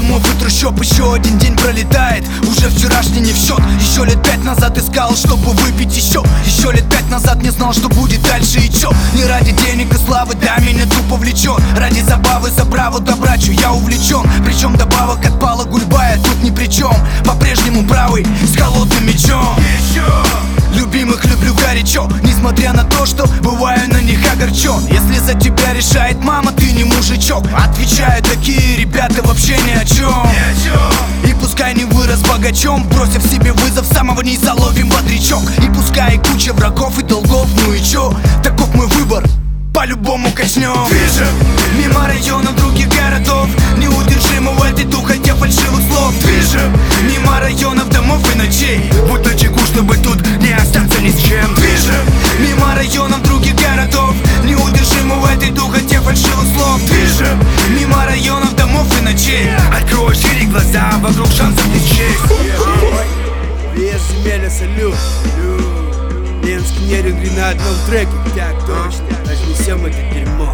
домов и трущоб еще один день пролетает. Уже вчерашний не в счет. Еще лет 5 назад искал, чтобы выпить еще. Еще лет 5 назад не знал, что будет дальше и чё. Не ради денег и славы, да, меня тупо влечет. Ради забавы, за право добрачу я увлечен. Причем добавок от Пала Гульбая тут ни при чем. По-прежнему правый, с холодным мечом. Любимых люблю горячо, несмотря на то, что бываю на них огорчен. Если за тебя решает мама, ты не мужичок. Отвечаю, такие ребята вообще ни о чем. И пускай не вырос богачом, бросив себе вызов, с самого низа ловим бодрячок. И пускай и куча врагов и долгов, ну и чё, таков мой выбор, по-любому качнем. Движем мимо районов других городов, неудержимо в этой духоте фальшивых слов. Движем мимо районов домов и ночей, будь начеку, чтобы тут не остаться ни с чем. Движем мимо районов других городов, неудержимо в этой духоте фальшивых слов. Движем мимо районов домов и ночей. Открой шире глаза, вокруг шансов не счесть. Вес земля, салют. Ленский Нерюнгри на одном треке. Так точно, разнесем это дерьмо.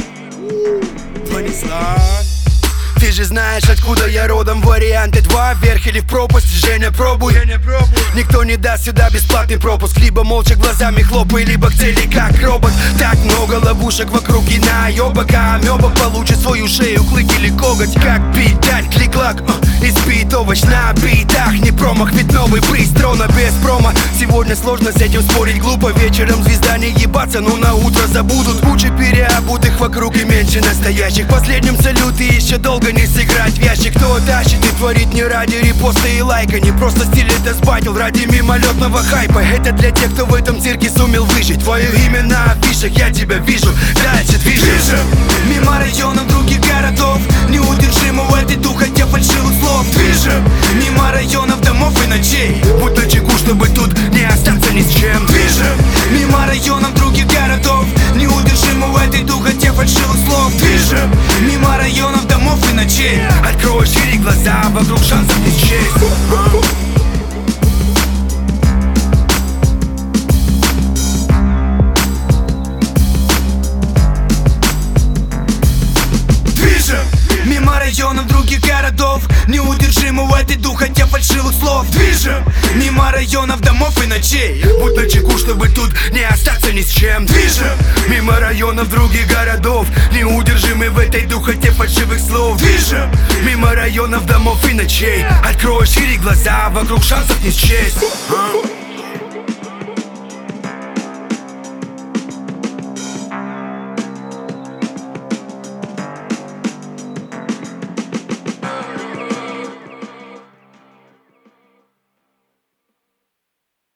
Понесла. Ты же знаешь, откуда я родом, варианты 2. Вверх или в пропасть, Женя, пробуй. Никто не даст сюда бесплатный пропуск. Либо молча глазами хлопай, либо к цели как робот. Так много ловушек вокруг и наебок, а амеба получит свою шею, клык или коготь. Как пить, дать клик-лак, избит овощ на битах. Не промах, ведь новый быстро, но без промо. Сегодня сложно с этим спорить, глупо. Вечером звезда не ебаться, но на утро забудут. Куча переобутых вокруг и меньше настоящих. Последним салют и еще долго не сыграть в ящик. Кто тащит и творит не ради репоста и лайка, не просто стиль это сбатил ради мимолетного хайпа. Это для тех, кто в этом цирке сумел выжить. Твое имя на афишах, я тебя вижу. Дальше движем мимо районов других городов, неудержимо в этой духоте фальшивых слов. Движем мимо районов домов и ночей, будь начеку, чтобы тут не остаться ни с чем. Движем мимо районов других городов, неудержимо в этой духоте фальшивых слов. Движем мимо районов домов и ночей. Открой шире глаза, вокруг шансов не счесть. Мимо районов других городов, неудержимо в этой духоте фальшивых слов. Движем мимо районов домов и ночей, будь начеку, чтобы тут не остаться ни с чем. Движем мимо районов других городов, неудержимы в этой духоте фальшивых слов. Движем мимо районов домов и ночей. Открой шире глаза, вокруг шансов не счесть.